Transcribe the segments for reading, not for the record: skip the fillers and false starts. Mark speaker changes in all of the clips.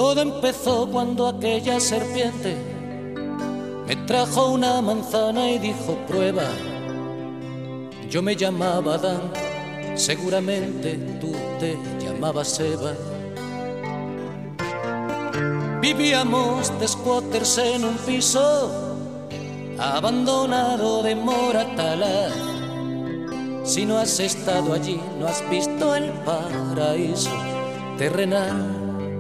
Speaker 1: Todo empezó cuando aquella serpiente me trajo una manzana y dijo prueba. Yo me llamaba Adán, seguramente tú te llamabas Eva. Vivíamos de squatters en un piso abandonado de Moratalaz. Si no has estado allí, no has visto el paraíso terrenal.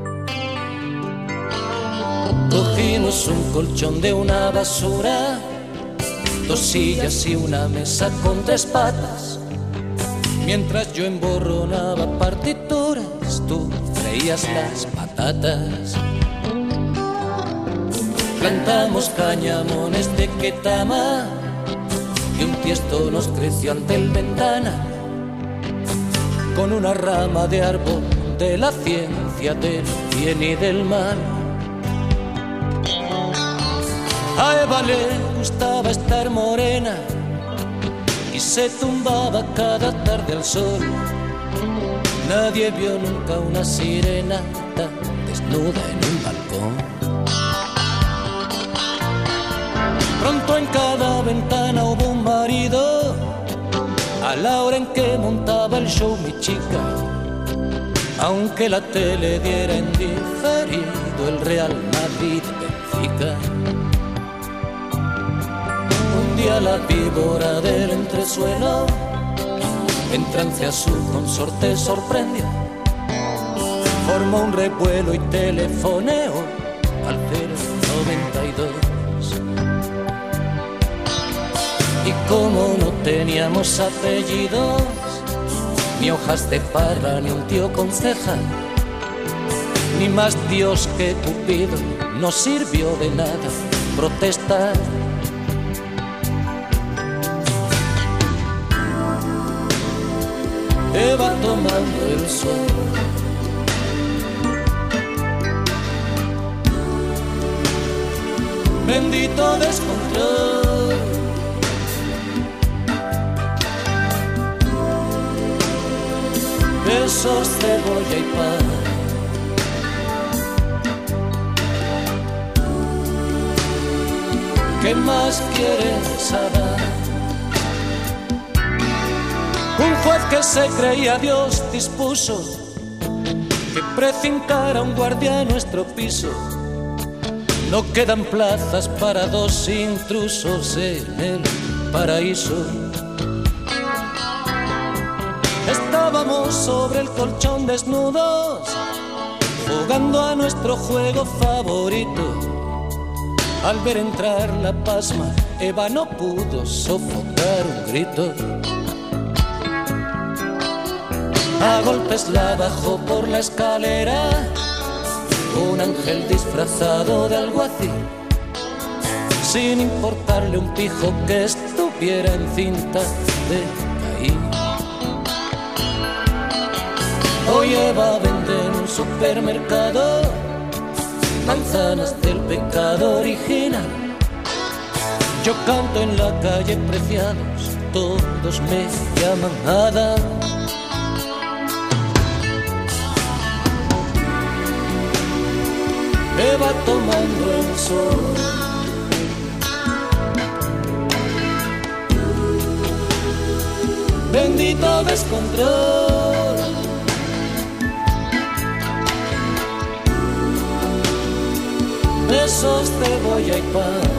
Speaker 1: Cogimos un colchón de una basura, 2 sillas y una mesa con 3 patas. Mientras yo emborronaba partituras, tú freías las patatas. Plantamos cañamones de Ketama y un tiesto nos creció ante el ventana con una rama de árbol de la ciencia del bien y del mal. A Eva le gustaba estar morena y se tumbaba cada tarde al sol. Nadie vio nunca una sirena tan desnuda en un balcón. Pronto en cada ventana hubo un marido, a la hora en que montaba el show mi chica. Aunque la tele diera en diferido el Real Madrid-Benfica. Un día la víbora del entresuelo en trance a su consorte sorprendió. Formó un revuelo y telefoneó al 092. Y como no teníamos apellidos, ni hojas de parra, ni un tío con ceja, ni más Dios que Cupido, no sirvió de nada protestar. Eva tomando el sol, bendito descontrol. Besos, cebolla y pan. ¿Qué más quieres, Adán? Un juez que se creía Dios dispuso que precintara un guardia en nuestro piso. No quedan plazas para 2 intrusos en el paraíso. Estábamos sobre el colchón desnudos, jugando a nuestro juego favorito. Al ver entrar la pasma, Eva no pudo sofocar un grito. A golpes la bajó por la escalera un ángel disfrazado de alguacil, sin importarle un pijo que estuviera en cinta de Caín. Hoy Eva vende en un supermercado manzanas del pecado original. Yo canto en la calle Preciados, todos me llaman Adán. Eva tomando el sol, bendito descontrol. Besos, cebolla y pan.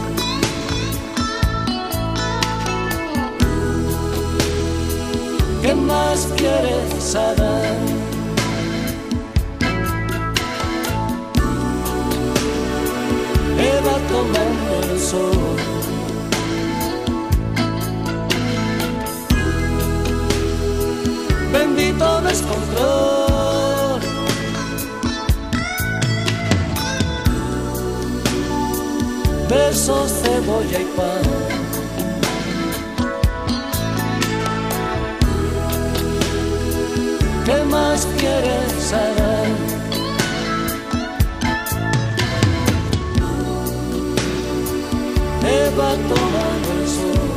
Speaker 1: ¿Qué más quieres, Adán? Eva tomando el sol, bendito descontrol. Besos, cebolla y pan. ¿Qué más quieres, Adán? Eva tomando el sol,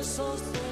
Speaker 1: besos